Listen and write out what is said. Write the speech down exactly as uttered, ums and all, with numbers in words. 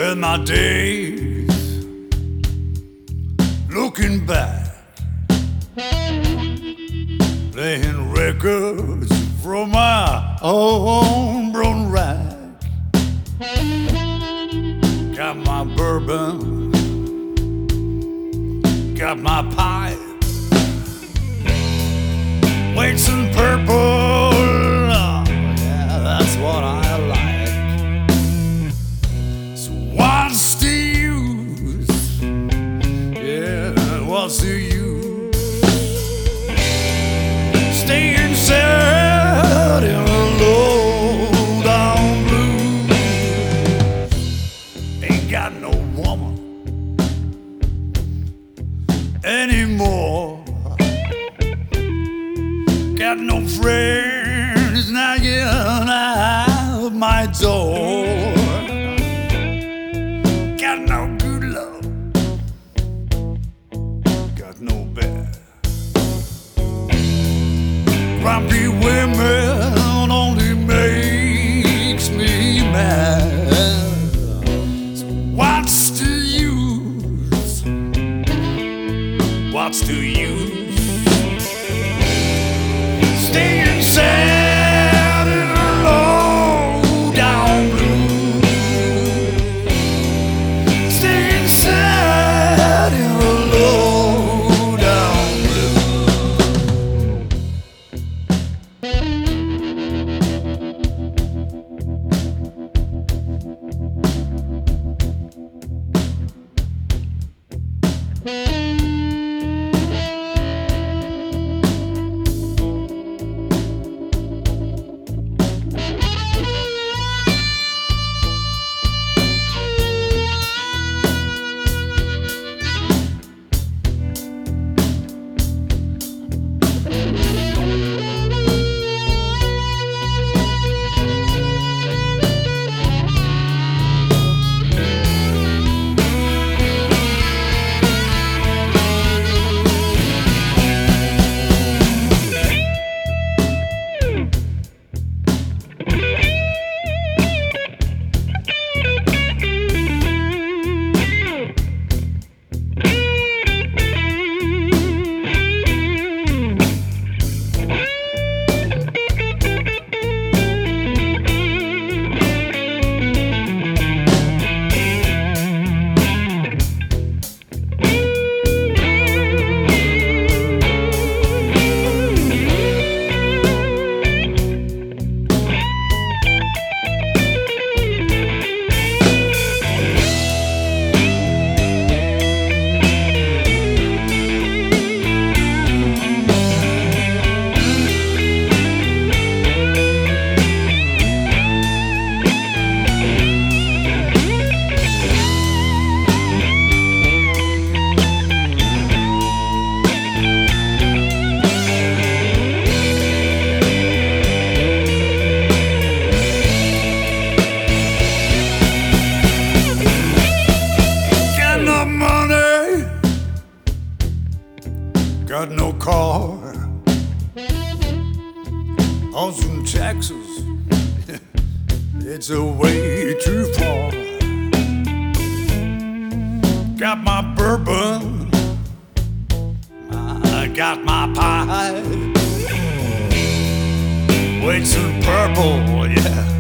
Spend my days looking back, playing records from my own brown rack. Got my bourbon, got my pipe, whites and purple, oh, yeah, that's what I like. So what's the use? Yeah, what's the use? Staying sad in a low down blues. Ain't got no woman anymore. Got no friends knocking at my door. Got no good love, got no bad. Grumpy women only makes me mad. So what's the use? What's the use? Staying sad in a low down blues. Staying sad in a low down got no car. Austin, Texas, it's a way too far. Got my bourbon, I got my pie, whites and purple, yeah.